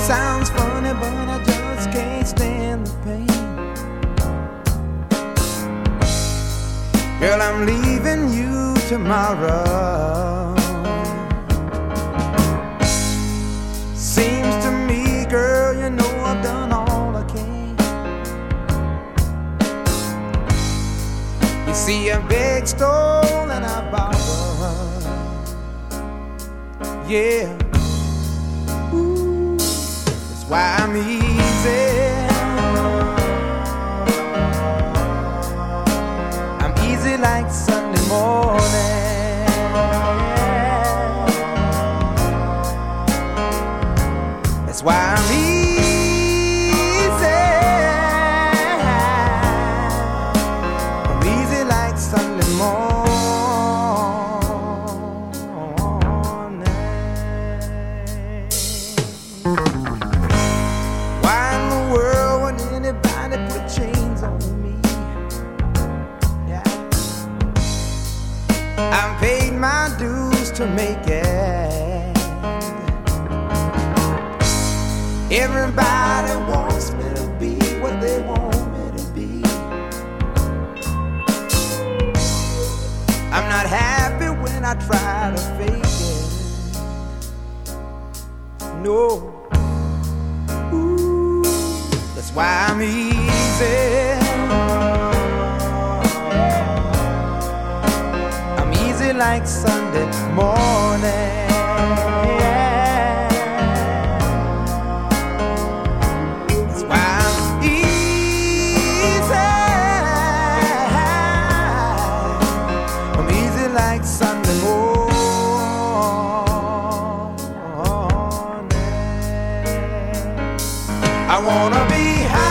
Sounds funny, but I just can't stand the pain. Girl, I'm leaving you tomorrow. Seems to me, girl, you know I've done all I can. You see, I beg, stole, and I borrowed. Yeah. Ooh, that's why I'm easy. I'm easy like Sunday morning. That's why I'm easy. I'm easy like Sunday morning. Why in the world would anybody put chains on me? Yeah. I've paid my dues to make it. Everybody wants me to be what they want me to be. I'm not happy when I try to fake it. No. Ooh, that's why I'm easy. I'm easy like Sunday morning. Like Sunday morning, I wanna be high.